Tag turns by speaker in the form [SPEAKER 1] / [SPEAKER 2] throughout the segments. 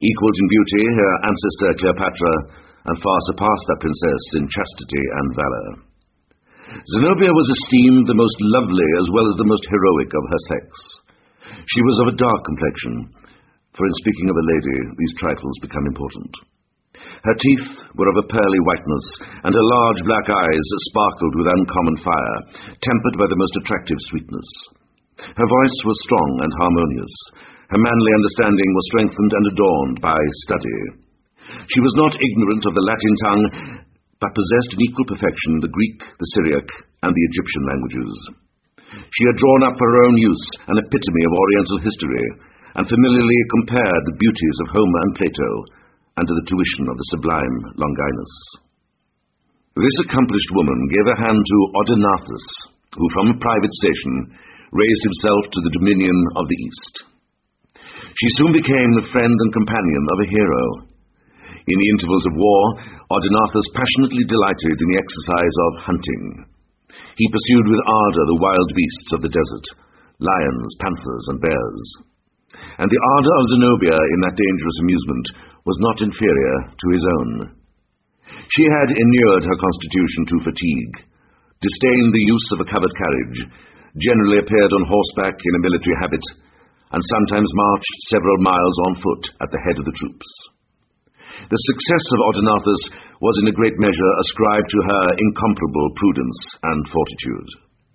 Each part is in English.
[SPEAKER 1] Equalled in beauty her ancestor Cleopatra, and far surpassed that princess in chastity and valour. Zenobia was esteemed the most lovely as well as the most heroic of her sex. She was of a dark complexion, for in speaking of a lady, these trifles become important. Her teeth were of a pearly whiteness, and her large black eyes sparkled with uncommon fire, tempered by the most attractive sweetness. Her voice was strong and harmonious. Her manly understanding was strengthened and adorned by study. She was not ignorant of the Latin tongue, but possessed in equal perfection the Greek, the Syriac, and the Egyptian languages. She had drawn up for her own use an epitome of Oriental history, and familiarly compared the beauties of Homer and Plato under the tuition of the sublime Longinus. This accomplished woman gave a hand to Odenathus, who from a private station raised himself to the dominion of the East. She soon became the friend and companion of a hero. In the intervals of war, Odenathus passionately delighted in the exercise of hunting. He pursued with ardor the wild beasts of the desert, lions, panthers, and bears. And the ardor of Zenobia in that dangerous amusement was not inferior to his own. She had inured her constitution to fatigue, disdained the use of a covered carriage, generally appeared on horseback in a military habit, and sometimes marched several miles on foot at the head of the troops. The success of Odenathus was in a great measure ascribed to her incomparable prudence and fortitude.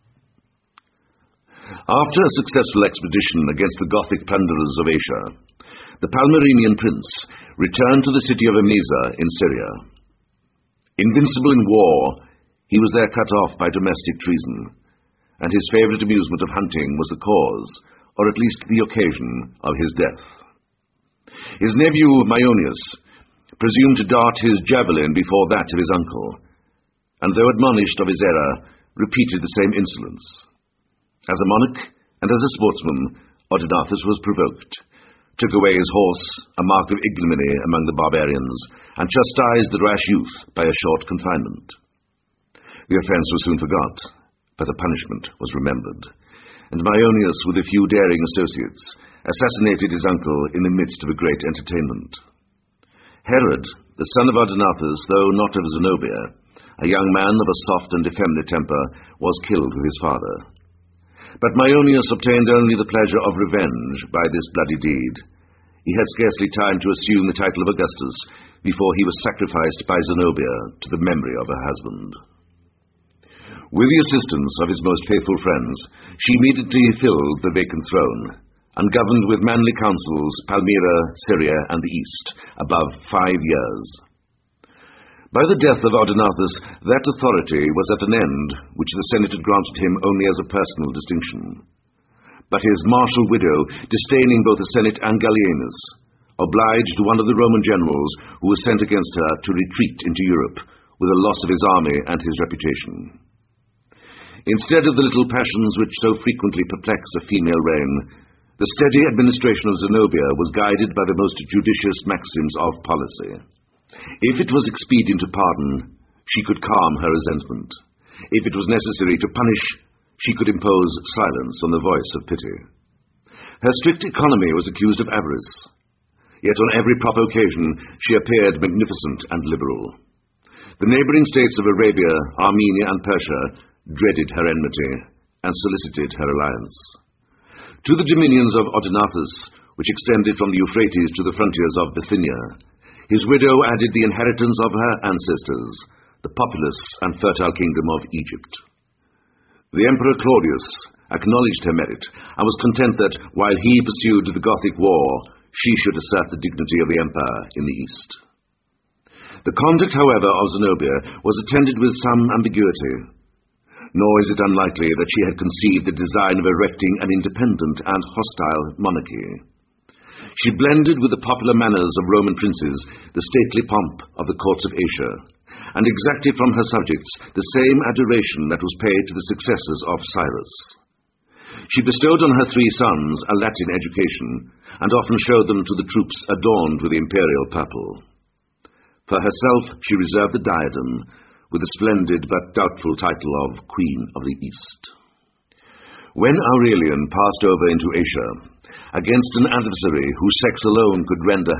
[SPEAKER 1] After a successful expedition against the Gothic plunderers of Asia, the Palmyrenian prince returned to the city of Emesa in Syria. Invincible in war, he was there cut off by domestic treason, and his favorite amusement of hunting was the cause, or at least the occasion, of his death. His nephew Maionius presumed to dart his javelin before that of his uncle, and though admonished of his error, repeated the same insolence. As a monarch and as a sportsman, Odenathus was provoked, took away his horse, a mark of ignominy among the barbarians, and chastised the rash youth by a short confinement. The offence was soon forgot, but the punishment was remembered, and Maionius, with a few daring associates, assassinated his uncle in the midst of a great entertainment. Herod, the son of Odenathus, though not of Zenobia, a young man of a soft and effeminate temper, was killed with his father. But Maionius obtained only the pleasure of revenge by this bloody deed. He had scarcely time to assume the title of Augustus before he was sacrificed by Zenobia to the memory of her husband. With the assistance of his most faithful friends, she immediately filled the vacant throne, and governed with manly counsels Palmyra, Syria, and the East, above 5 years. By the death of Odenathus, that authority was at an end which the Senate had granted him only as a personal distinction. But his martial widow, disdaining both the Senate and Gallienus, obliged one of the Roman generals who was sent against her to retreat into Europe, with the loss of his army and his reputation. Instead of the little passions which so frequently perplex a female reign, the steady administration of Zenobia was guided by the most judicious maxims of policy. If it was expedient to pardon, she could calm her resentment. If it was necessary to punish, she could impose silence on the voice of pity. Her strict economy was accused of avarice, yet on every proper occasion she appeared magnificent and liberal. The neighboring states of Arabia, Armenia, and Persia dreaded her enmity and solicited her alliance. To the dominions of Odenathus, which extended from the Euphrates to the frontiers of Bithynia, his widow added the inheritance of her ancestors, the populous and fertile kingdom of Egypt. The Emperor Claudius acknowledged her merit, and was content that, while he pursued the Gothic war, she should assert the dignity of the empire in the East. The conduct, however, of Zenobia was attended with some ambiguity, nor is it unlikely that she had conceived the design of erecting an independent and hostile monarchy. She blended with the popular manners of Roman princes the stately pomp of the courts of Asia, and exacted from her subjects the same adoration that was paid to the successors of Cyrus. She bestowed on her 3 sons a Latin education, and often showed them to the troops adorned with the imperial purple. For herself she reserved the diadem, with the splendid but doubtful title of Queen of the East. When Aurelian passed over into Asia, against an adversary whose sex alone could render